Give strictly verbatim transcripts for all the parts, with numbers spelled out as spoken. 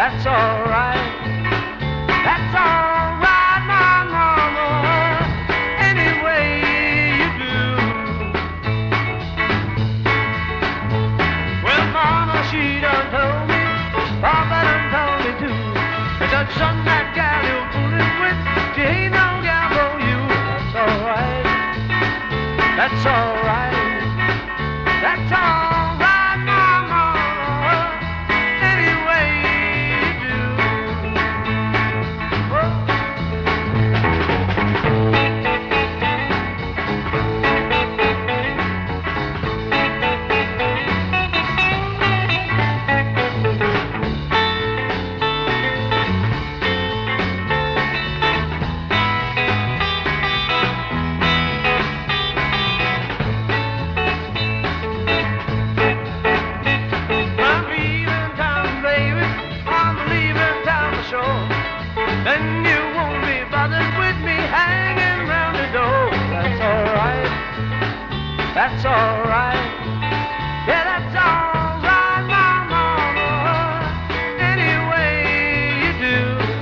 That's alright. That's alright, my mama. Any way you do. Well, mama, she done told me, papa done told me too, that son, that gal you're fooling with, she ain't no gal for you. That's alright. That's alright. That's alright, my mama. Any way you do. Then you won't be bothered with me hanging round the door. That's alright. That's alright. Yeah, that's alright, my mama. Any way you do.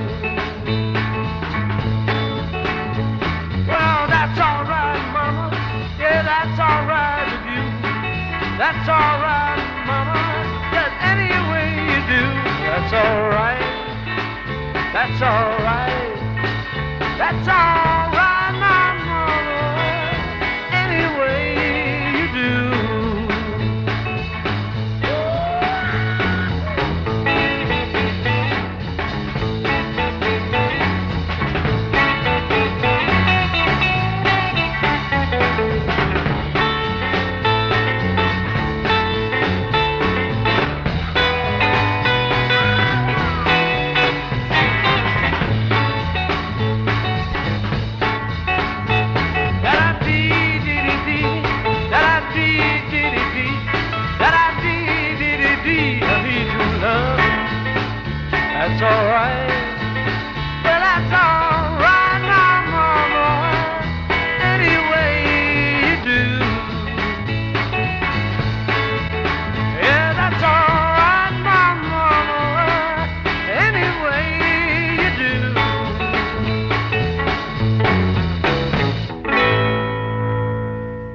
Well, that's alright, mama. Yeah, that's alright with you. That's alright, mama. Just any way you do. That's alright. That's all.